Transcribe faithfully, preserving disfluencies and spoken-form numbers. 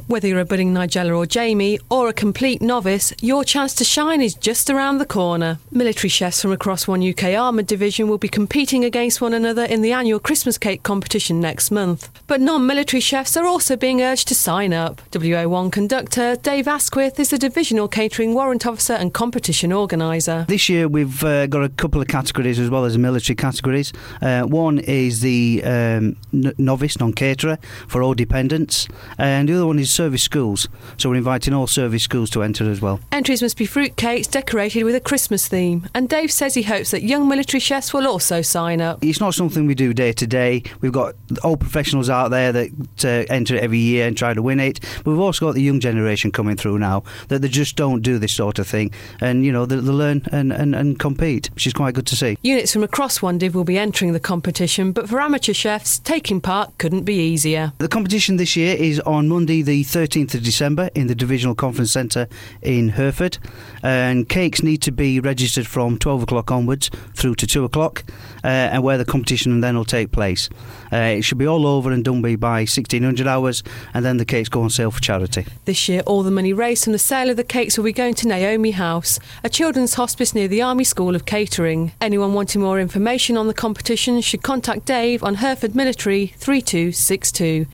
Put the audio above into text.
Whether you're a budding Nigella or Jamie or a complete novice, your chance to shine is just around the corner. Military chefs from across one U K Armoured Division will be competing against one another in the annual Christmas cake competition next month. But non-military chefs are also being urged to sign up. W A one conductor Dave Asquith is the Divisional Catering Warrant Officer and competition organiser. This year we've uh, got a couple of categories as well as military categories. Uh, one is the um, n- novice, non-caterer for all dependents, and the other one is service schools. So we're inviting all service schools to enter as well. Entries must be fruit cakes decorated with a Christmas theme, and Dave says he hopes that young military chefs will also sign up. It's not something we do day to day. We've got old professionals out there that uh, enter it every year and try to win it, but we've also got the young generation coming through now that they just don't do this sort of thing, and you know they, they learn and, and, and compete, which is quite good to see. Units from across One Div will be entering the competition, but for amateur chefs, taking part couldn't be easier. The competition this year is on Monday the thirteenth of December in the Divisional Conference Centre in Hereford, and cakes need to be registered from twelve o'clock onwards through to two o'clock, uh, and where the competition then will take place. Uh, it should be all over and done by, by sixteen hundred hours, and then the cakes go on sale for charity. This year, all the money raised from the sale of the cakes will be going to Naomi House, a children's hospice near the Army School of Catering. Anyone wanting more information on the competition should contact Dave on Hereford Military three two six two.